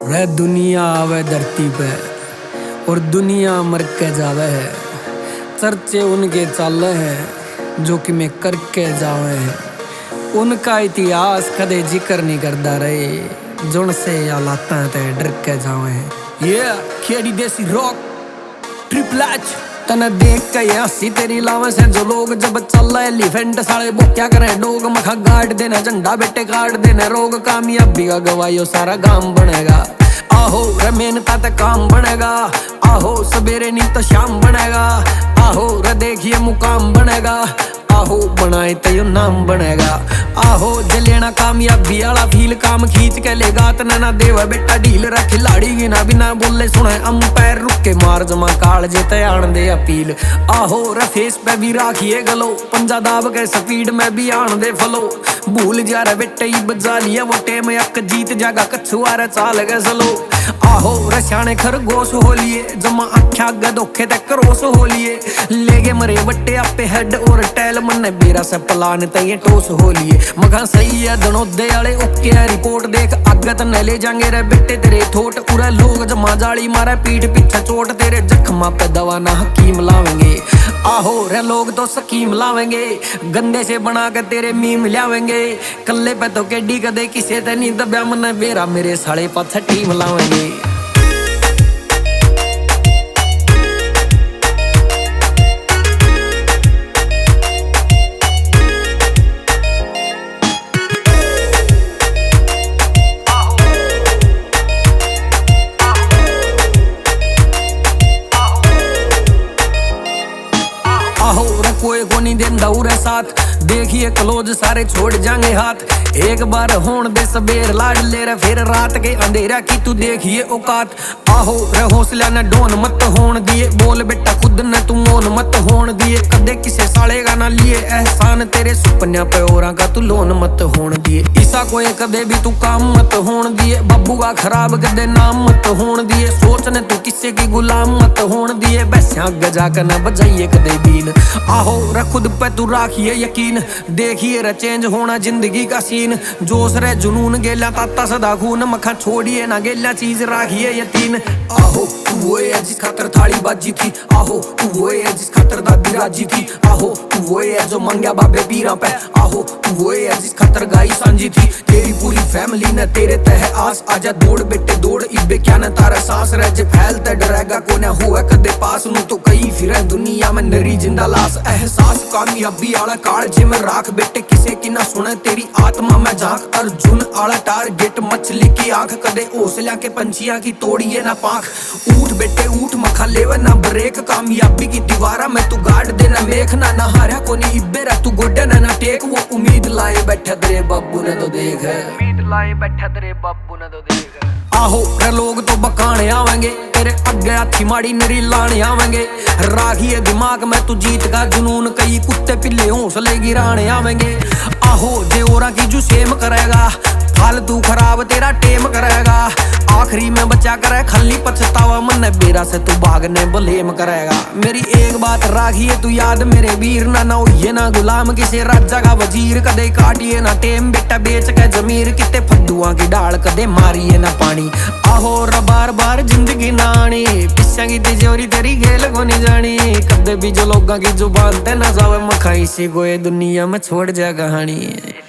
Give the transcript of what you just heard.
वह दुनिया आवे धरती पे और दुनिया मर के जावे है। चर्चे उनके चाले हैं जो कि मैं करके जावे हैं। उनका इतिहास कदे जिक्र नहीं करता रहे, जुन से या लाता है डर के जावे हैं। ये खेड़ी देसी रॉक ट्रिपल एच तने देख के हंसी तेरी लावे से जो लोग जब चल रहे एलिफेंट साले वो क्या करे डोग मखा गाड़ देना झंडा बेटे काट देना रोग कामयाबी का गवायो सारा गांव बनेगा। आहो रे मेहनत ते काम बनेगा, आहो सवेरे नहीं तो शाम बनेगा, आहो रे देखिए मुकाम बनेगा, आहो बनाए तो यो नाम बनेगा। आहो जे लेना कामयाबी वाला फील काम खींच के लेगा तना ना देवा बेटा ढील रा खिलाड़ी गिना बिना बोले सुने अंपायर रुक के मार जमा काल जेते आन दे अपील। आहो रे फेस पे भी राखिए गलो पंजा दाब के स्पीड में भी आन दे फलो भूल जा रे बेटे ही बजा लिया वो टेम यक जीत जागा कछुआ रे चाल के सलो। आहो रे शाने खरगोश हो लिए जमा आख्या गधोखे ते करोस हो लिए लेगे मरे बट्टे आपे हेड और टैल मन बेरा से पलान ते टोस हो लिए मगा सही है दनोदे वाले ओके है रिपोर्ट देख आगत न ले जाएंगे रे बेटे तेरे थोट पूरा लोग जमा जाली मारे पीठ पीछे चोट तेरे जख्मा पे दवा ना हकीम लावेंगे। आहो रे लोग तो स्कीम लावेंगे गंदे से बना के तेरे मीम लावेंगे कल्ले पे तो केडी कदे किसे ते नहीं दबया मन बेरा मेरे साले पाछे टीम लावेंगे। आहो रे कोई को नहीं देंदा उरे साथ देखिए क्लोज सारे छोड़ जाएंगे हाथ एक बार होन दे सबेर लाड ले रे फिर रात के अंधेरा की तू देखिए औकात। आहो रे हौसला न डोन मत होन दिए बोल बेटा खुद न तू मोन मत होन दिए कदे किसे साले का ना लिए एहसान तेरे सुपन्या पे औरा का तू लोन मत होन दिए ईसा कोई कदे भी तू काम मत होन दिए बब्बू का खराब कदे नाम मत होन दिए सोच ने तू किसे की गुलाम मत होन दिए बैसा गजा कर न बजाइए कदे बीन। आहो रे खुद पे तू राखिए यकीन देखिए रे चेंज होना जिंदगी का सीन जोश रे जुनून गेला ताता सदा खून मखा छोड़िए ना गेला चीज राखिए यकीन। आहो तू वो है जिस खातर थाली बाजी थी, आहो तू वो है जिस खातर दादी राजी थी, आहो तू वो है जो मंगया बाबे पीरा पे, आहो तू वो है जिस खातर गाई सांझी थी तेरी पूरी फैमिली ने तेरे तह आस आजा दौड़ बेटे दौड़ इबे क्या न तारा सांस रह जे फैलते डरेगा को न हुआ कदे पास नु तो कई फिर दुनिया में नरी जिंदा लाश एहसास कामयाबी आला काल जे में राख बेटे किसे की ना सुने तेरी आत्मा में झांक अर्जुन आला टारगेट मछली की आंख कदे हौसला के पंछियां की तोड़िए ना पांख उठ बेटे उठ मखा लेवे ना ब्रेक कामयाबी की दीवारा में तू गाड़ देना मेखना ना हारा को नहीं इब्बेरा तू गोडे ना टेक वो उम्मीद लाए बैठा तेरे बब्बू ने तो देख है उम्मीद लाए बैठा तेरे बब्बू ने तो देख है। आहो रे लोग तो बकाने आवेंगे तेरे अगे हाथी माड़ी नरी लाने आवेंगे राखिए दिमाग में तू जीत का जुनून कई कुत्ते पिल्ले हौसले गिराने आवेंगे। आहो जे ओरा की जू सेम करेगा फालतू खराब तेरा टेम करेगा आखिरी में बचा करे खली पछतावा मन बेरा से तू भागने बलेम करेगा। मेरी एक बात राखिए तू याद मेरे वीर ना ना ये ना गुलाम किसे राजा का वजीर कदे काटिए ना टेम बेटा बेच के जमीर किते फद्दुआ की डाल कदे मारिए ना पानी। आहो रे बार बार जिंदगी नानी पिस्सा की तिजोरी तेरी खेल को नहीं जानी कदे भी जो लोगों की जुबान ते ना जावे मखाई से कोई दुनिया में छोड़ जा कहानी।